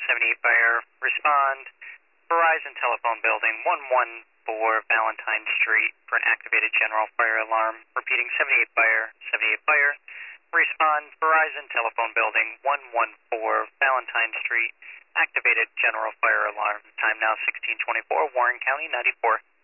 78 Fire, respond Verizon Telephone Building 114 Valentine Street for an activated general fire alarm. Repeating 78 Fire, 78 Fire, respond Verizon Telephone Building 114 Valentine Street, activated general fire alarm. Time now 1624, Warren County 94.